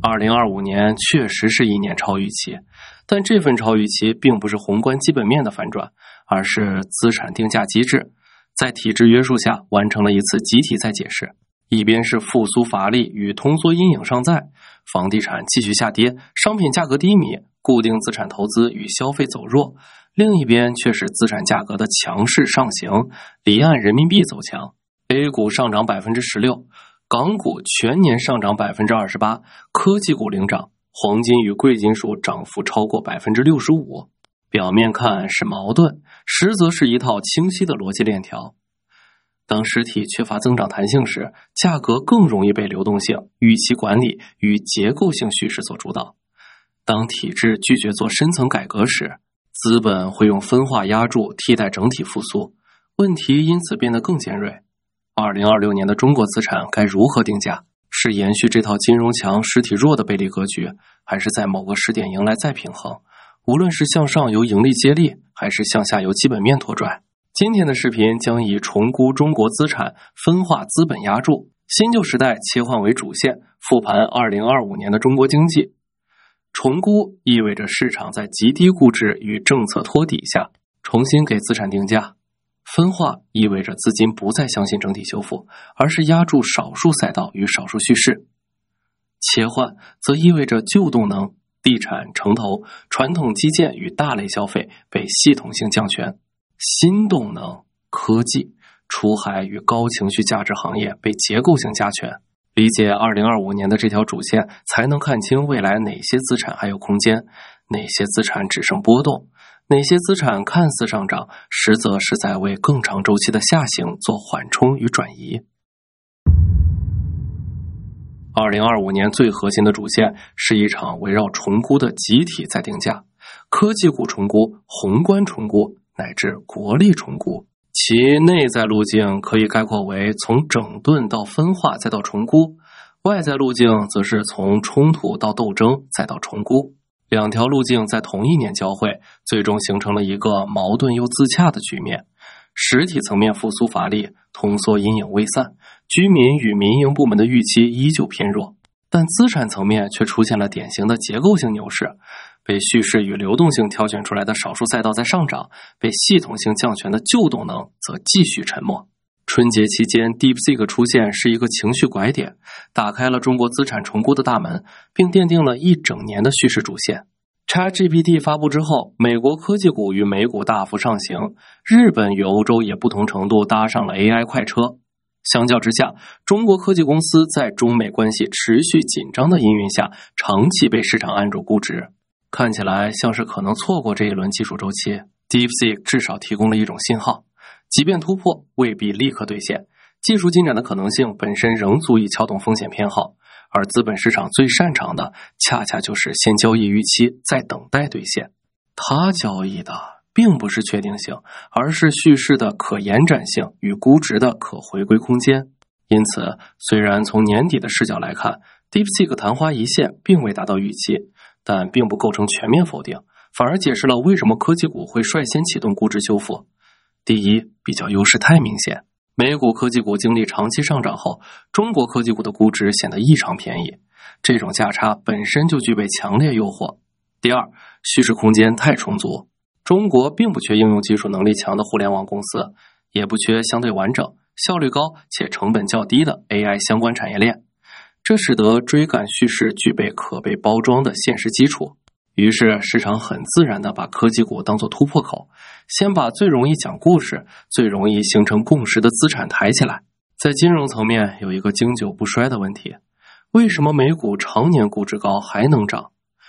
2025年确实是一年超预期，但这份超预期并不是宏观基本面的反转，而是资产定价机制在体制约束下完成了一次集体再解释。一边是复苏乏力与通缩阴影尚在，房地产继续下跌，商品价格低迷，固定资产投资与消费走弱；另一边却是资产价格的强势上行，离岸人民币走强。A 股上涨 16%， 港股全年上涨 28%， 科技股领涨，黄金与贵金属涨幅超过 65%。 表面看是矛盾，实则是一套清晰的逻辑链条。当实体缺乏增长弹性时，价格更容易被流动性、预期管理与结构性叙事所主导。当体制拒绝做深层改革时，资本会用分化压注替代整体复苏，问题因此变得更尖锐。2026年的中国资产该如何定价？是延续这套金融强实体弱的背离格局，还是在某个时点迎来再平衡？无论是向上由盈利接力，还是向下由基本面拖拽。今天的视频将以重估中国资产、分化资本压注、新旧时代切换为主线，复盘2025年的中国经济。重估意味着市场在极低估值与政策托底下重新给资产定价，分化意味着资金不再相信整体修复，而是压住少数赛道与少数叙事。切换则意味着旧动能、地产、城投、传统基建与大类消费被系统性降权，新动能、科技、出海与高情绪价值行业被结构性加权。理解2025年的这条主线，才能看清未来哪些资产还有空间，哪些资产只剩波动，哪些资产看似上涨，实则是在为更长周期的下行做缓冲与转移。2025年最核心的主线是一场围绕重估的集体再定价，科技股重估、宏观重估乃至国力重估。其内在路径可以概括为从整顿到分化再到重估，外在路径则是从冲突到斗争再到重估。两条路径在同一年交汇，最终形成了一个矛盾又自洽的局面。实体层面复苏乏力，通缩阴影未散，居民与民营部门的预期依旧偏弱，但资产层面却出现了典型的结构性牛市。被叙事与流动性挑选出来的少数赛道在上涨，被系统性降权的旧动能则继续沉默。春节期间 DeepSeek 出现是一个情绪拐点，打开了中国资产重估的大门，并奠定了一整年的叙事主线。ChatGPT 发布之后，美国科技股与美股大幅上行，日本与欧洲也不同程度搭上了 AI 快车。相较之下，中国科技公司在中美关系持续紧张的阴云下，长期被市场按住估值。看起来像是可能错过这一轮技术周期， DeepSeek 至少提供了一种信号，即便突破未必立刻兑现，技术进展的可能性本身仍足以撬动风险偏好，而资本市场最擅长的恰恰就是先交易预期，再等待兑现。它交易的并不是确定性，而是叙事的可延展性与估值的可回归空间。因此，虽然从年底的视角来看， DeepSeek 昙花一现并未达到预期，但并不构成全面否定，反而解释了为什么科技股会率先启动估值修复。第一，比较优势太明显，美股科技股经历长期上涨后，中国科技股的估值显得异常便宜，这种价差本身就具备强烈诱惑。第二，叙事空间太充足，中国并不缺应用技术能力强的互联网公司，也不缺相对完整、效率高且成本较低的 AI 相关产业链，这使得追赶叙事具备可被包装的现实基础。于是市场很自然地把科技股当作突破口，先把最容易讲故事、最容易形成共识的资产抬起来。在金融层面有一个经久不衰的问题，为什么美股常年估值高还能涨，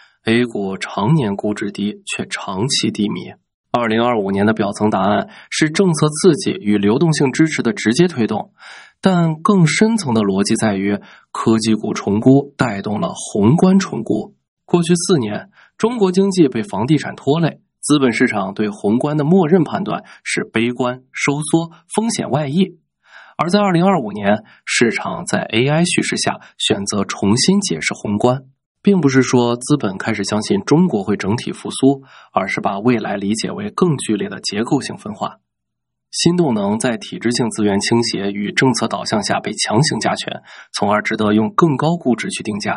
A 股常年估值低却长期低迷？2025年的表层答案是政策刺激与流动性支持的直接推动，但更深层的逻辑在于科技股重估带动了宏观重估。过去4年，中国经济被房地产拖累，资本市场对宏观的默认判断是悲观、收缩、风险外溢。而在2025年，市场在 AI 叙事下选择重新解释宏观，并不是说资本开始相信中国会整体复苏，而是把未来理解为更剧烈的结构性分化。新动能在体制性资源倾斜与政策导向下被强行加权，从而值得用更高估值去定价。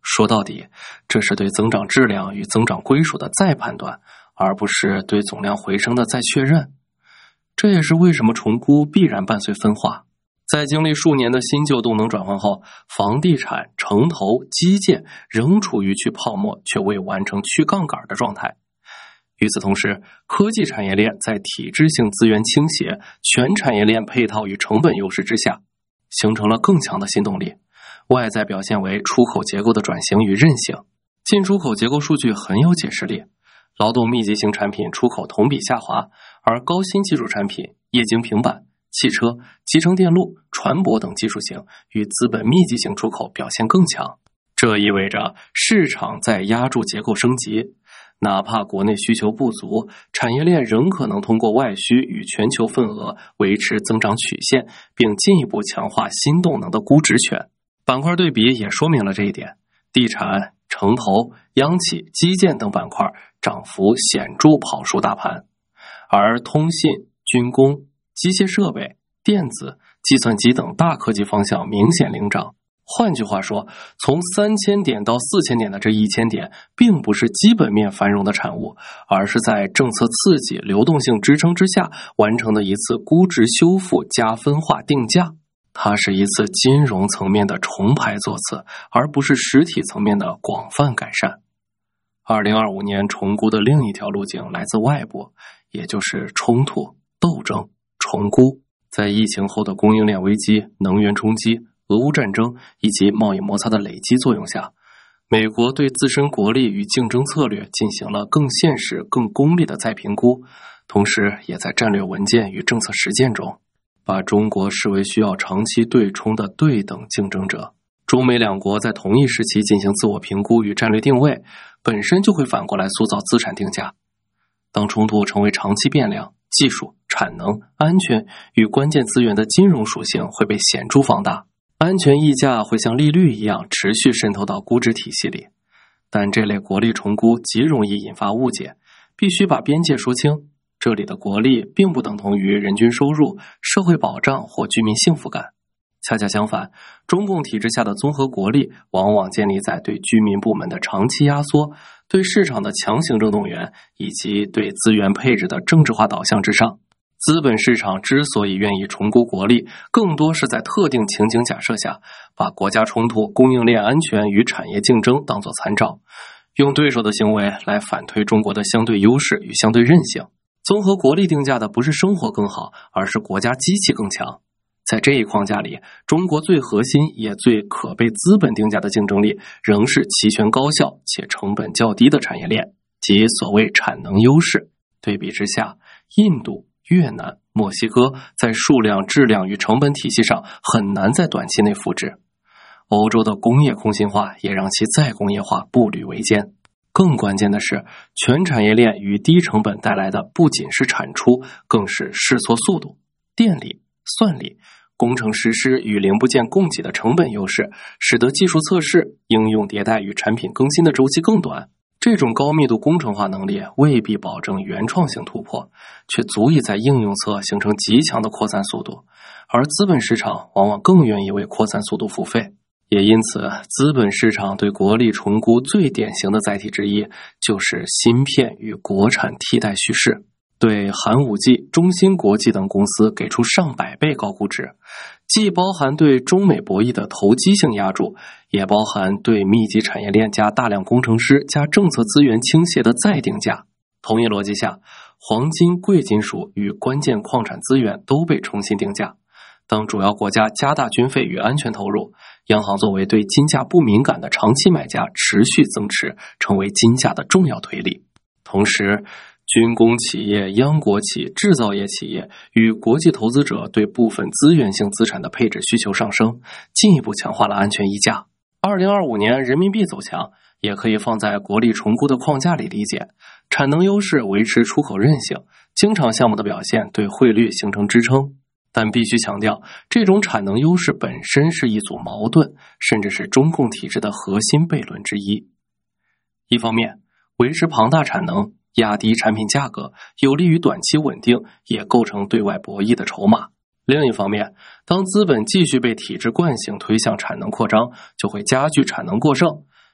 说到底，这是对增长质量与增长归属的再判断，而不是对总量回升的再确认。这也是为什么重估必然伴随分化。在经历数年的新旧动能转换后，房地产、城投、基建仍处于去泡沫却未完成去杠杆的状态。与此同时，科技产业链在体制性资源倾斜、全产业链配套与成本优势之下，形成了更强的新动力。外在表现为出口结构的转型与韧性，进出口结构数据很有解释力。劳动密集型产品出口同比下滑，而高新技术产品、液晶平板、汽车、集成电路、船舶等技术型与资本密集型出口表现更强。这意味着市场在压住结构升级，哪怕国内需求不足，产业链仍可能通过外需与全球份额维持增长曲线，并进一步强化新动能的估值权。板块对比也说明了这一点，地产、城投、央企、基建等板块涨幅显著跑输大盘，而通信、军工、机械设备、电子、计算机等大科技方向明显领涨。换句话说，从3000点到4000点的这1000点，并不是基本面繁荣的产物，而是在政策刺激、流动性支撑之下完成的一次估值修复加分化定价。它是一次金融层面的重排座次，而不是实体层面的广泛改善。2025年重估的另一条路径来自外部，也就是冲突、斗争、重估。在疫情后的供应链危机、能源冲击、俄乌战争以及贸易摩擦的累积作用下，美国对自身国力与竞争策略进行了更现实、更功利的再评估，同时也在战略文件与政策实践中把中国视为需要长期对冲的对等竞争者。中美两国在同一时期进行自我评估与战略定位，本身就会反过来塑造资产定价。当冲突成为长期变量，技术、产能、安全与关键资源的金融属性会被显著放大，安全溢价会像利率一样持续渗透到估值体系里。但这类国力重估极容易引发误解，必须把边界说清。这里的国力并不等同于人均收入、社会保障或居民幸福感。恰恰相反，中共体制下的综合国力往往建立在对居民部门的长期压缩、对市场的强行正动员以及对资源配置的政治化导向之上。资本市场之所以愿意重估国力，更多是在特定情景假设下，把国家冲突、供应链安全与产业竞争当作参照，用对手的行为来反推中国的相对优势与相对韧性。综合国力定价的不是生活更好，而是国家机器更强。在这一框架里，中国最核心也最可被资本定价的竞争力，仍是齐全高效且成本较低的产业链，即所谓产能优势。对比之下，印度、越南、墨西哥在数量、质量与成本体系上很难在短期内复制。欧洲的工业空心化也让其再工业化步履维艰。更关键的是，全产业链与低成本带来的不仅是产出，更是试错速度、电力、算力、工程实施与零部件供给的成本优势，使得技术测试、应用迭代与产品更新的周期更短。这种高密度工程化能力未必保证原创性突破，却足以在应用侧形成极强的扩散速度，而资本市场往往更愿意为扩散速度付费。也因此，资本市场对国力重估最典型的载体之一，就是芯片与国产替代叙事。对寒武纪、中芯国际等公司给出上百倍高估值，既包含对中美博弈的投机性压注，也包含对密集产业链加大量工程师加政策资源倾斜的再定价。同一逻辑下，黄金、贵金属与关键矿产资源都被重新定价。当主要国家加大军费与安全投入，央行作为对金价不敏感的长期买家持续增持，成为金价的重要推力。同时，军工企业、央国企、制造业企业与国际投资者对部分资源性资产的配置需求上升，进一步强化了安全溢价。2025年人民币走强，也可以放在国力重估的框架里理解。产能优势维持出口韧性，经常项目的表现对汇率形成支撑。但必须强调，这种产能优势本身是一组矛盾，甚至是中共体制的核心悖论之一。一方面，维持庞大产能，压低产品价格，有利于短期稳定，也构成对外博弈的筹码。另一方面，当资本继续被体制惯性推向产能扩张，就会加剧产能过剩，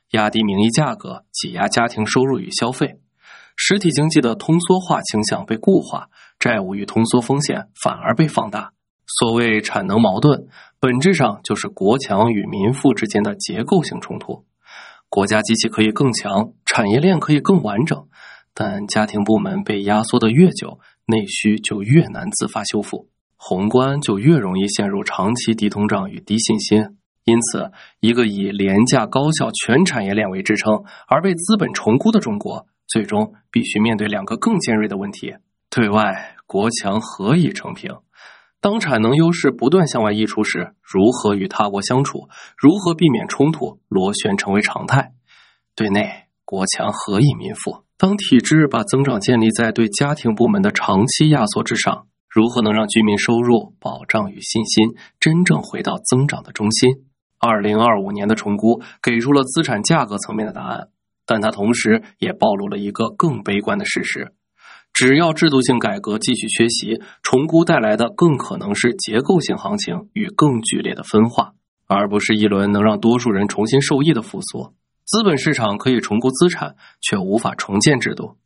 压低名义价格，挤压家庭收入与消费。实体经济的通缩化倾向被固化，债务与通缩风险反而被放大。所谓产能矛盾，本质上就是国强与民富之间的结构性冲突。国家机器可以更强，产业链可以更完整，但家庭部门被压缩得越久，内需就越难自发修复，宏观就越容易陷入长期低通胀与低信心。因此，一个以廉价高效全产业链为支撑而被资本重估的中国，最终必须面对两个更尖锐的问题：对外国强何以成平？当产能优势不断向外溢出时，如何与他国相处？如何避免冲突螺旋成为常态？对内国强何以民富？当体制把增长建立在对家庭部门的长期压缩之上，如何能让居民收入、保障与信心真正回到增长的中心？2025年的重估给出了资产价格层面的答案，但它同时也暴露了一个更悲观的事实：只要制度性改革继续缺席，重估带来的更可能是结构性行情与更剧烈的分化，而不是一轮能让多数人重新受益的复苏。资本市场可以重估资产，却无法重建制度。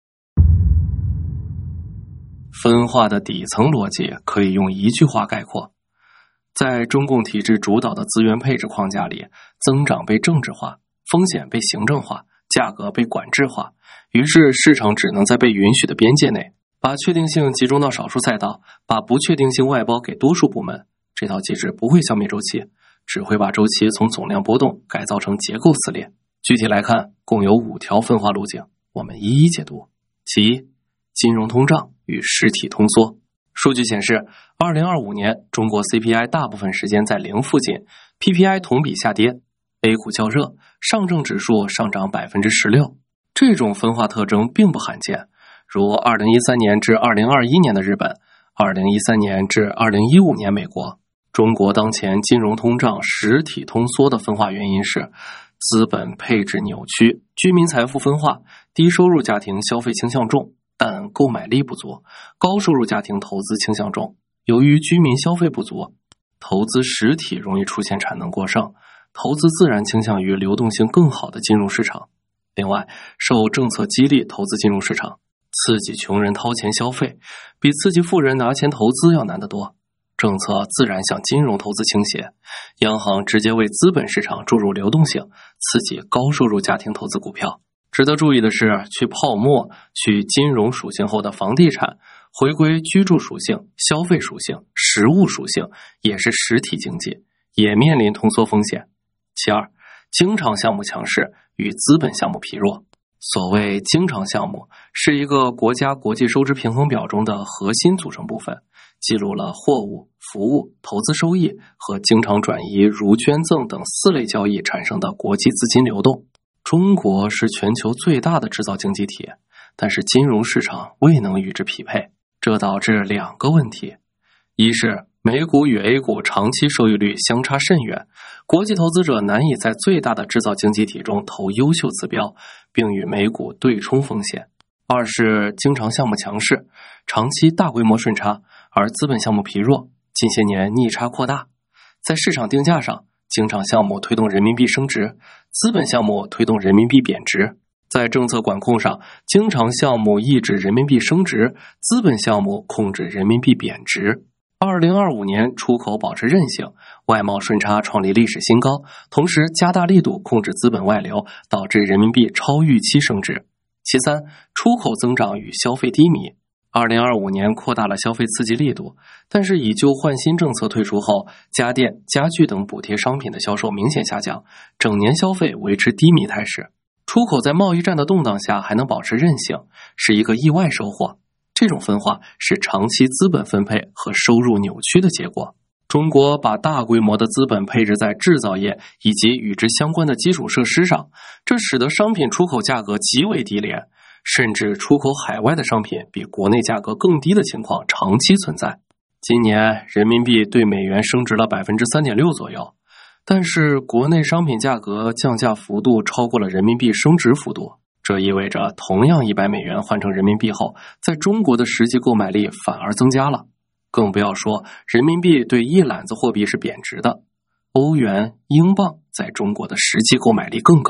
分化的底层逻辑可以用一句话概括：在中共体制主导的资源配置框架里，增长被政治化，风险被行政化，价格被管制化，于是市场只能在被允许的边界内，把确定性集中到少数赛道，把不确定性外包给多数部门。这套机制不会消灭周期，只会把周期从总量波动改造成结构撕裂。具体来看，共有5条分化路径，我们一一解读。其一，金融通胀与实体通缩。数据显示，2025年中国 CPI 大部分时间在0附近， PPI 同比下跌， A 股较热，上证指数上涨 16%。 这种分化特征并不罕见，如2013年至2021年的日本，2013年至2015年美国。中国当前金融通胀实体通缩的分化原因是资本配置扭曲，居民财富分化，低收入家庭消费倾向重，但购买力不足，高收入家庭投资倾向重。由于居民消费不足，投资实体容易出现产能过剩，投资自然倾向于流动性更好的金融市场。另外，受政策激励投资金融市场，刺激穷人掏钱消费，比刺激富人拿钱投资要难得多。政策自然向金融投资倾斜，央行直接为资本市场注入流动性，刺激高收入家庭投资股票。值得注意的是，去泡沫、去金融属性后的房地产，回归居住属性、消费属性、实物属性，也是实体经济，也面临通缩风险。其二，经常项目强势与资本项目疲弱。所谓经常项目，是一个国家国际收支平衡表中的核心组成部分，记录了货物、服务、投资收益和经常转移如捐赠等4类交易产生的国际资金流动。中国是全球最大的制造经济体，但是金融市场未能与之匹配，这导致2个问题：一是美股与 A 股长期收益率相差甚远，国际投资者难以在最大的制造经济体中投优秀指标，并与美股对冲风险；二是经常项目强势，长期大规模顺差，而资本项目疲弱，近些年逆差扩大。在市场定价上，经常项目推动人民币升值，资本项目推动人民币贬值。在政策管控上，经常项目抑制人民币升值，资本项目控制人民币贬值。2025年出口保持韧性，外贸顺差创立历史新高，同时加大力度控制资本外流，导致人民币超预期升值。其三，出口增长与消费低迷。2025年扩大了消费刺激力度，但是以旧换新政策退出后，家电、家具等补贴商品的销售明显下降，整年消费维持低迷态势。出口在贸易战的动荡下还能保持韧性，是一个意外收获。这种分化是长期资本分配和收入扭曲的结果。中国把大规模的资本配置在制造业以及与之相关的基础设施上，这使得商品出口价格极为低廉，甚至出口海外的商品比国内价格更低的情况长期存在。今年人民币对美元升值了 3.6% 左右，但是国内商品价格降价幅度超过了人民币升值幅度。这意味着同样100美元换成人民币后，在中国的实际购买力反而增加了。更不要说人民币对一揽子货币是贬值的，欧元、英镑在中国的实际购买力更高。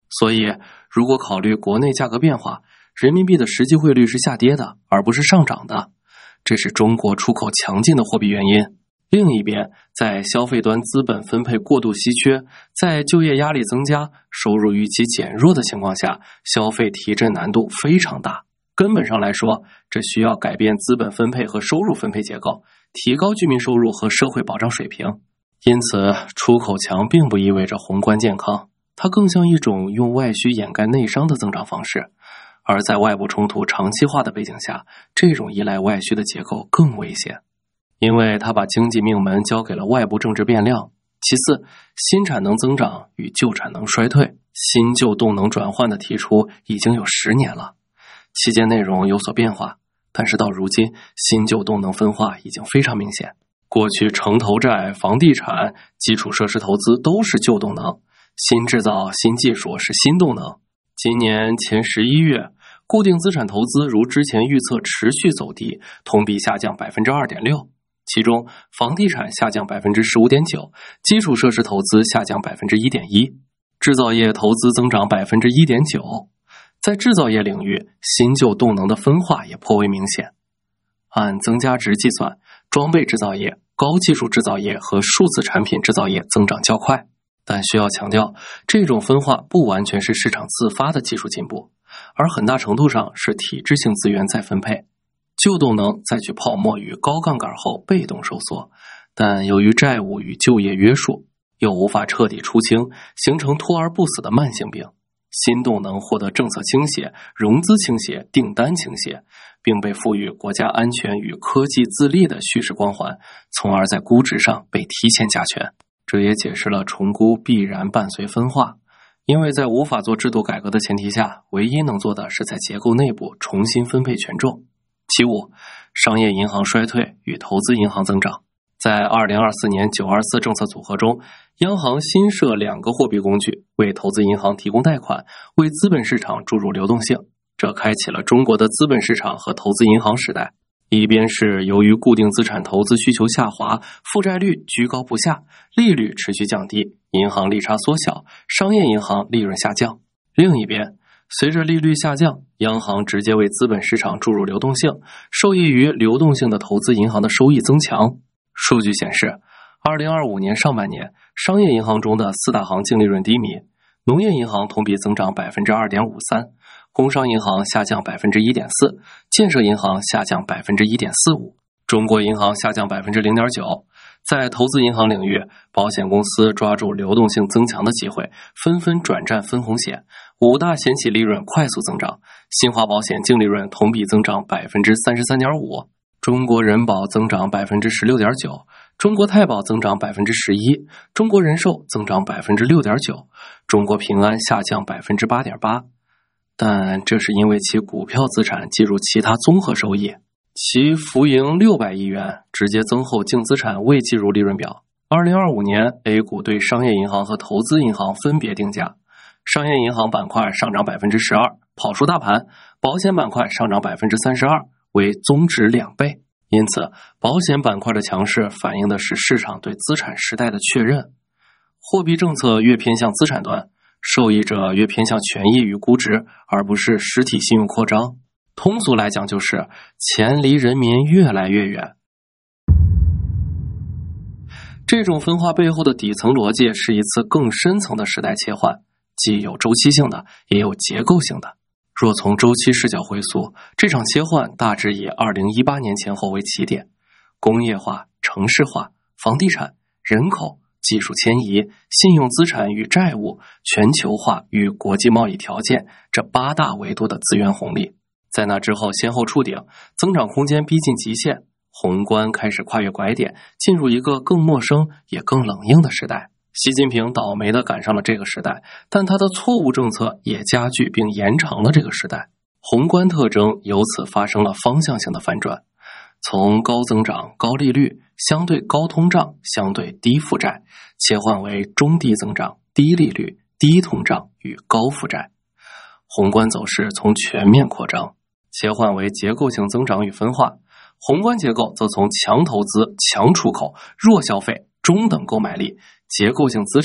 所以如果考虑国内价格变化，人民币的实际汇率是下跌的，而不是上涨的，这是中国出口强劲的货币原因。另一边，在消费端资本分配过度稀缺，在就业压力增加、收入预期减弱的情况下，消费提振难度非常大。根本上来说，这需要改变资本分配和收入分配结构，提高居民收入和社会保障水平。因此，出口强并不意味着宏观健康，它更像一种用外需掩盖内伤的增长方式。而在外部冲突长期化的背景下，这种依赖外需的结构更危险，因为它把经济命门交给了外部政治变量。其次，新产能增长与旧产能衰退、新旧动能转换的提出已经有10年了，期间内容有所变化，但是到如今，新旧动能分化已经非常明显。过去城投债、房地产、基础设施投资都是旧动能，新制造、新技术是新动能。今年前11月，固定资产投资如之前预测持续走低，同比下降 2.6%， 其中房地产下降 15.9%， 基础设施投资下降 1.1%， 制造业投资增长 1.9%。 在制造业领域，新旧动能的分化也颇为明显。按增加值计算，装备制造业、高技术制造业和数字产品制造业增长较快。但需要强调，这种分化不完全是市场自发的技术进步，而很大程度上是体制性资源再分配。旧动能在去泡沫与高杠杆后被动收缩，但由于债务与就业约束，又无法彻底出清，形成拖而不死的慢性病。新动能获得政策倾斜、融资倾斜、订单倾斜，并被赋予国家安全与科技自立的叙事光环，从而在估值上被提前加权。这也解释了重估必然伴随分化，因为在无法做制度改革的前提下，唯一能做的是在结构内部重新分配权重。其5，商业银行衰退与投资银行增长。在2024年924政策组合中，央行新设2个货币工具，为投资银行提供贷款，为资本市场注入流动性。这开启了中国的资本市场和投资银行时代。一边是由于固定资产投资需求下滑，负债率居高不下，利率持续降低，银行利差缩小，商业银行利润下降。另一边，随着利率下降，央行直接为资本市场注入流动性，受益于流动性的投资银行的收益增强。数据显示，2025年上半年，商业银行中的4大行净利润低迷，农业银行同比增长 2.53%， 工商银行下降 1.4%， 建设银行下降 1.45%， 中国银行下降 0.9%。 在投资银行领域，保险公司抓住流动性增强的机会，纷纷转战分红险，5大险企利润快速增长，新华保险净利润同比增长 33.5%， 中国人保增长 16.9%， 中国太保增长 11%， 中国人寿增长 6.9%， 中国平安下降 8.8%。 但这是因为其股票资产计入其他综合收益，其浮盈600亿元，直接增厚净资产未计入利润表。2025年 A 股对商业银行和投资银行分别定价，商业银行板块上涨 12%， 跑输大盘，保险板块上涨 32%， 为综值2倍。因此，保险板块的强势反映的是市场对资产时代的确认。货币政策越偏向资产端，受益者越偏向权益与估值，而不是实体信用扩张。通俗来讲，就是钱离人民越来越远。这种分化背后的底层逻辑是一次更深层的时代切换，既有周期性的，也有结构性的。若从周期视角回溯，这场切换大致以2018年前后为起点，工业化、城市化、房地产、人口、技术迁移、信用资产与债务、全球化与国际贸易条件这8大维度的资源红利，在那之后先后触顶，增长空间逼近极限，宏观开始跨越拐点，进入一个更陌生也更冷硬的时代。习近平倒霉地赶上了这个时代，但他的错误政策也加剧并延长了这个时代。宏观特征由此发生了方向性的反转，从高增长、高利率、相对高通胀、相对低负债，切换为中低增长、低利率、低通胀与高负债。宏观走势从全面扩张切换为结构性增长与分化，宏观结构则从强投资、强出口、弱消费、中等购买力、结构性资产、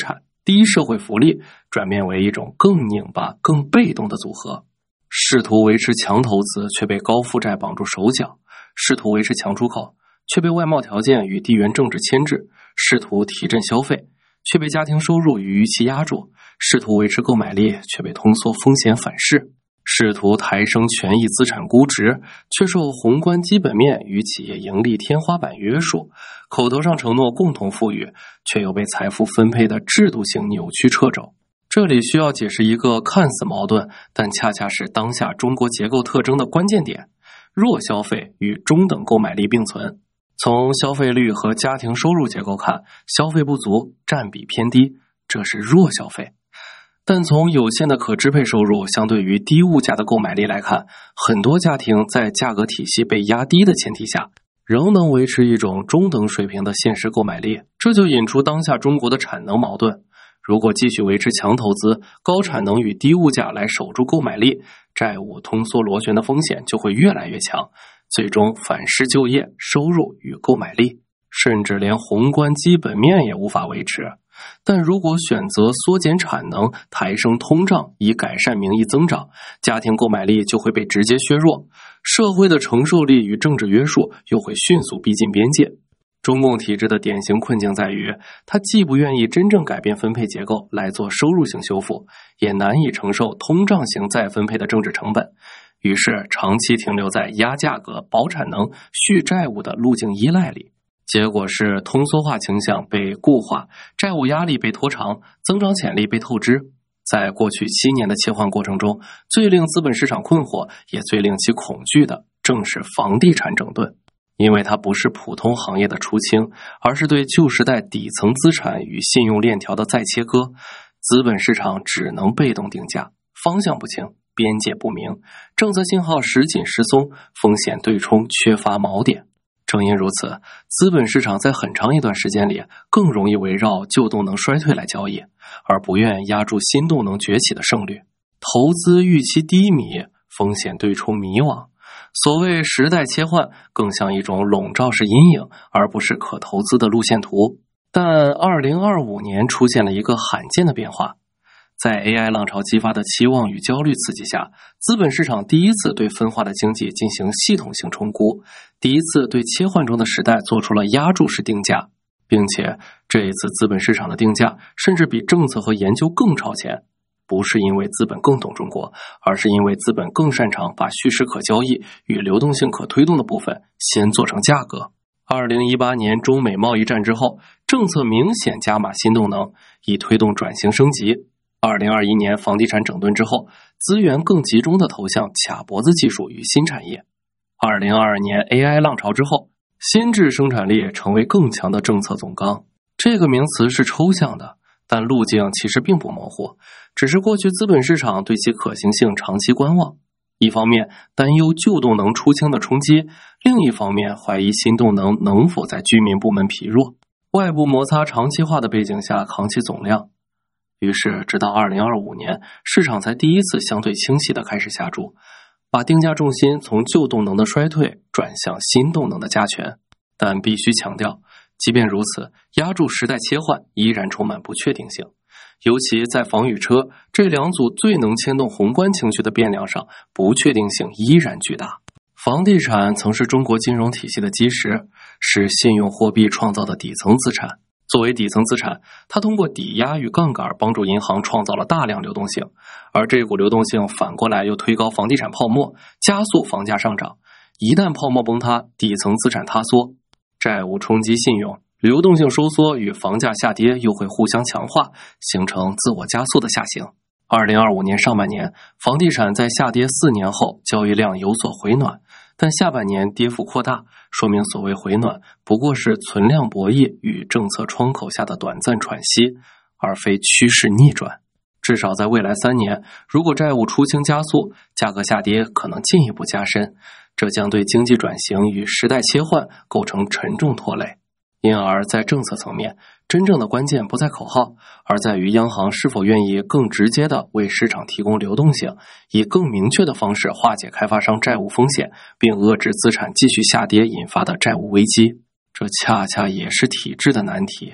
低社会福利转变为一种更拧巴、更被动的组合。试图维持强投资，却被高负债绑住手脚；试图维持强出口，却被外贸条件与地缘政治牵制；试图提振消费，却被家庭收入与预期压住；试图维持购买力，却被通缩风险反噬；试图抬升权益资产估值，却受宏观基本面与企业盈利天花板约束；口头上承诺共同富裕，却又被财富分配的制度性扭曲掣肘。这里需要解释一个看似矛盾，但恰恰是当下中国结构特征的关键点：弱消费与中等购买力并存。从消费率和家庭收入结构看，消费不足，占比偏低，这是弱消费。但从有限的可支配收入相对于低物价的购买力来看，很多家庭在价格体系被压低的前提下，仍能维持一种中等水平的现实购买力。这就引出当下中国的产能矛盾。如果继续维持强投资、高产能与低物价来守住购买力，债务通缩螺旋的风险就会越来越强，最终反噬就业、收入与购买力，甚至连宏观基本面也无法维持。但如果选择缩减产能、抬升通胀以改善名义增长，家庭购买力就会被直接削弱，社会的承受力与政治约束又会迅速逼近边界。中共体制的典型困境在于，它既不愿意真正改变分配结构来做收入性修复，也难以承受通胀型再分配的政治成本，于是长期停留在压价格、保产能、续债务的路径依赖里。结果是通缩化倾向被固化，债务压力被拖长，增长潜力被透支。在过去7年的切换过程中，最令资本市场困惑，也最令其恐惧的，正是房地产整顿。因为它不是普通行业的出清，而是对旧时代底层资产与信用链条的再切割。资本市场只能被动定价，方向不清，边界不明，政策信号时紧时松，风险对冲缺乏锚点。正因如此，资本市场在很长一段时间里更容易围绕旧动能衰退来交易，而不愿压住新动能崛起的胜率。投资预期低迷，风险对冲迷惘。所谓时代切换，更像一种笼罩式阴影，而不是可投资的路线图。但2025年出现了一个罕见的变化，在 AI 浪潮激发的期望与焦虑刺激下，资本市场第一次对分化的经济进行系统性重估，第一次对切换中的时代做出了压注式定价，并且这一次资本市场的定价甚至比政策和研究更超前。不是因为资本更懂中国，而是因为资本更擅长把虚实可交易与流动性可推动的部分先做成价格。2018年中美贸易战之后，政策明显加码新动能，以推动转型升级。2021年房地产整顿之后，资源更集中地投向卡脖子技术与新产业。2022年 AI 浪潮之后，新质生产力成为更强的政策总纲。这个名词是抽象的，但路径其实并不模糊，只是过去资本市场对其可行性长期观望。一方面担忧旧动能出清的冲击，另一方面怀疑新动能能否在居民部门疲弱、外部摩擦长期化的背景下扛起总量。于是直到2025年，市场才第一次相对清晰地开始下注，把定价重心从旧动能的衰退转向新动能的加权。但必须强调，即便如此，压住时代切换依然充满不确定性，尤其在房与车这两组最能牵动宏观情绪的变量上，不确定性依然巨大。房地产曾是中国金融体系的基石，是信用货币创造的底层资产。作为底层资产，它通过抵押与杠杆帮助银行创造了大量流动性，而这股流动性反过来又推高房地产泡沫，加速房价上涨。一旦泡沫崩塌，底层资产塌缩，债务冲击信用，流动性收缩与房价下跌又会互相强化，形成自我加速的下行。2025年上半年，房地产在下跌4年后交易量有所回暖，但下半年跌幅扩大，说明所谓回暖不过是存量博弈与政策窗口下的短暂喘息，而非趋势逆转。至少在未来3年，如果债务出清加速，价格下跌可能进一步加深，这将对经济转型与时代切换构成沉重拖累。因而在政策层面，真正的关键不在口号，而在于央行是否愿意更直接地为市场提供流动性，以更明确的方式化解开发商债务风险，并遏制资产继续下跌引发的债务危机。这恰恰也是体制的难题，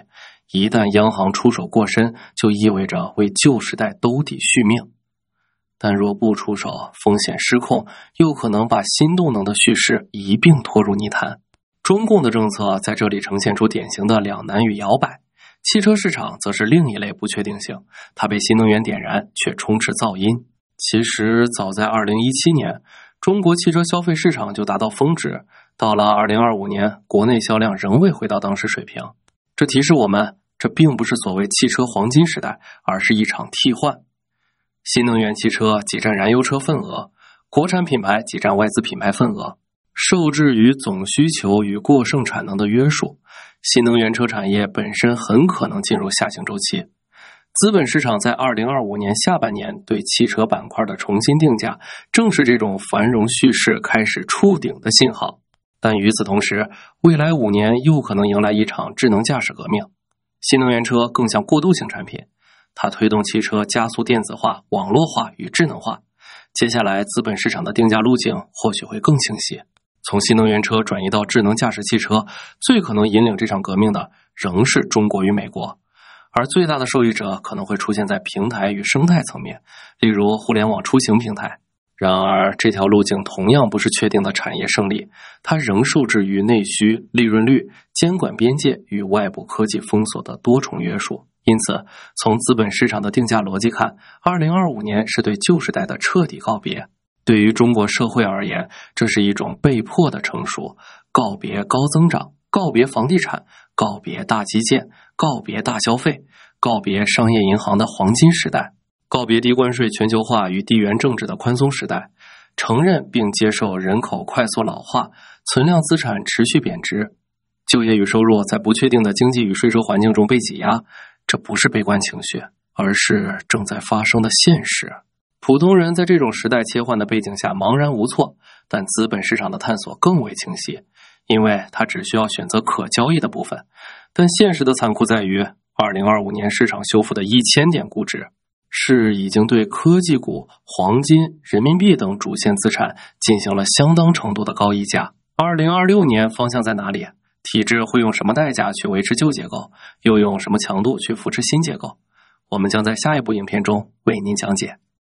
一旦央行出手过深，就意味着为旧时代兜底续命。但若不出手，风险失控，又可能把新动能的叙事一并拖入泥潭。中共的政策在这里呈现出典型的两难与摇摆，汽车市场则是另一类不确定性，它被新能源点燃，却充斥噪音。其实早在2017年，中国汽车消费市场就达到峰值，到了2025年，国内销量仍未回到当时水平。这提示我们，这并不是所谓汽车黄金时代，而是一场替换。新能源汽车挤占燃油车份额，国产品牌挤占外资品牌份额，受制于总需求与过剩产能的约束，新能源车产业本身很可能进入下行周期。资本市场在2025年下半年对汽车板块的重新定价，正是这种繁荣叙事开始触顶的信号。但与此同时，未来5年又可能迎来一场智能驾驶革命。新能源车更像过渡性产品，它推动汽车加速电子化、网络化与智能化。接下来资本市场的定价路径或许会更清晰。从新能源车转移到智能驾驶汽车，最可能引领这场革命的仍是中国与美国，而最大的受益者可能会出现在平台与生态层面，例如互联网出行平台。然而这条路径同样不是确定的产业胜利，它仍受制于内需、利润率、监管边界与外部科技封锁的多重约束。因此，从资本市场的定价逻辑看，2025年是对旧时代的彻底告别。对于中国社会而言，这是一种被迫的成熟，告别高增长，告别房地产，告别大基建，告别大消费，告别商业银行的黄金时代，告别低关税全球化与地缘政治的宽松时代，承认并接受人口快速老化，存量资产持续贬值，就业与收入在不确定的经济与税收环境中被挤压。这不是悲观情绪，而是正在发生的现实。普通人在这种时代切换的背景下茫然无措，但资本市场的探索更为清晰，因为它只需要选择可交易的部分。但现实的残酷在于，2025年市场修复的1000点估值，是已经对科技股、黄金、人民币等主线资产进行了相当程度的高溢价。2026年方向在哪里？体制会用什么代价去维持旧结构，又用什么强度去扶持新结构？我们将在下一部影片中为您讲解。